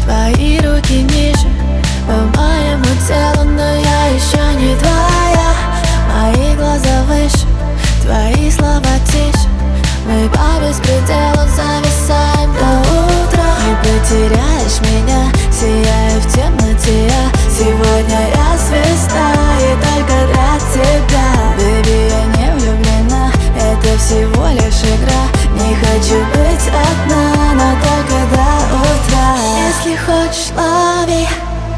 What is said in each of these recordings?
Твои руки ниже по моему телу, но я еще не твоя. Мои глаза выше, твои слова тише. Мы по беспределу зависаем до утра. Не потеряешь меня, сияя в темноте я. Сегодня я звезда и только для тебя. Baby, я не влюблена, это всего лишь игра. Не хочу быть одна, но только до утра. Если хочешь, лови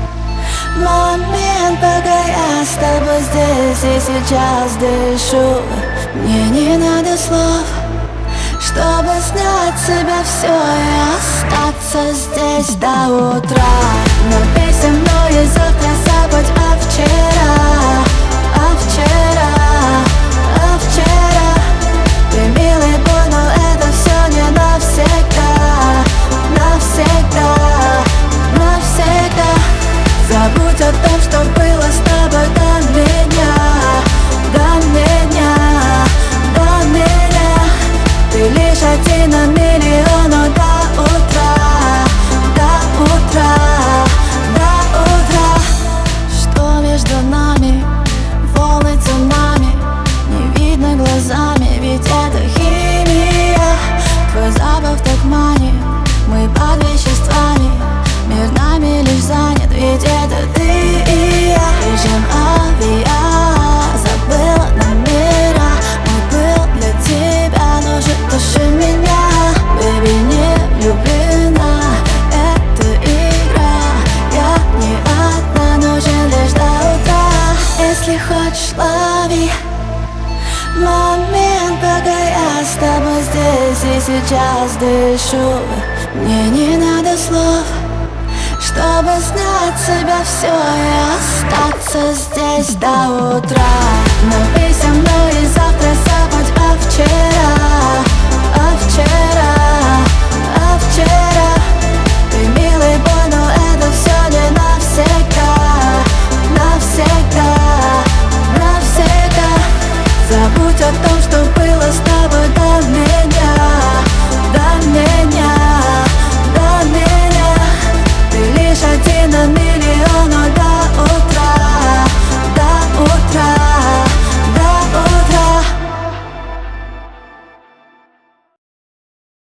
момент, пока я с тобой здесь и сейчас дышу. Мне не надо слов, чтобы снять с себя все и остаться здесь до утра. Напейся мной и завтра забудь о вчера, о вчера, о вчера. Ты милый бой, но это все не навсегда, навсегда, навсегда. Забудь о том, что было с тобой до меня, до меня, до меня. Ты лишь один на миллион, но до утра, до утра, до утра. Что между нами? Волны цунами, не видно глазами, ведь это химия. Твой запах так манит, мы под веществами. Мир нами лишь занят, ведь это ты и я. Режим авиа, забыла номера. Мой был для тебя, но же души меня. Baby, не влюблена, это игра. Я не одна, нужен лишь до утра. Если хочешь, лови момент, пока я с тобой здесь и сейчас дышу. Мне не надо слов, чтобы снять с себя все и остаться здесь до утра. Напейся мной и завтра забудь о вчера, о вчера.